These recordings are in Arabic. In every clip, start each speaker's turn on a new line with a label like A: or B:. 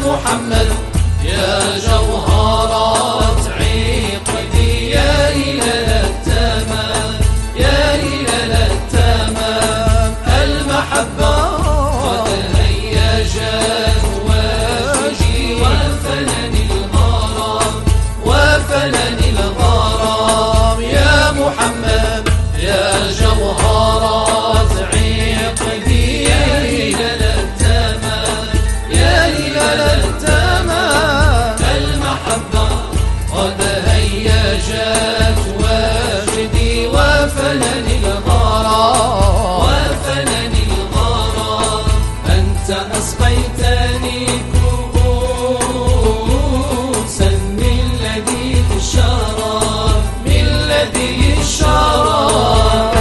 A: محمد يا جوهرات عقدي يا إلى التمام يا إلى التمام المحبة قد هيجت وجهي وفنني الغرام وفنني الغرام يا محمد يا جوهرات عقدي يا إلى التمام يا إلى التمام المحبة قد هيجت وجدي وفنني الغرام وفنني الغرام أنت أسقيتني كؤوسا من لذيذ الشراب من لذيذ الشراب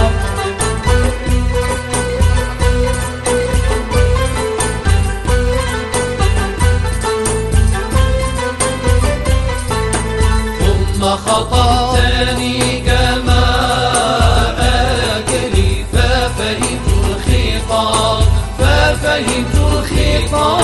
A: خطبتني كما أكلي ففهمت الخطاب ففهمت الخطاب